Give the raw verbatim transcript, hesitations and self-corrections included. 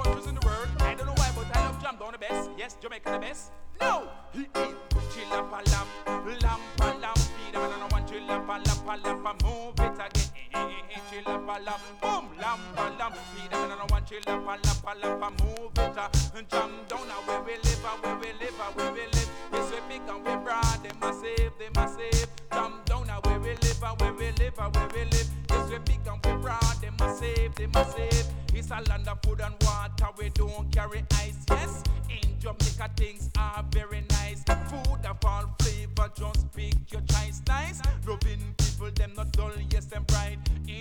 countries in the world. I don't know why, but I love jam down the best. Yes, Jamaica the best. No, he is chilla pa lam, lam pa lam. Feed them and I want chilla pa lam pa lam pa move it again. Eh, eh, eh, chilla pa lam, boom lam pa lam. Feed them and I want chilla pa lam pa lam pa move it. Uh, jam down uh, where we live, uh, where we live, uh, where we live. Yes, we big and we broad. They must save, they must save. Jam down uh, where we live, uh, where we live, uh, where we live. Yes, we big and we broad. They must save, they must save. It's a land of food and water. We don't carry ice. Yes, in Jamaica things are very nice. Food of all flavor, just pick your choice. Nice, loving people, them not dull, yes, them bright. In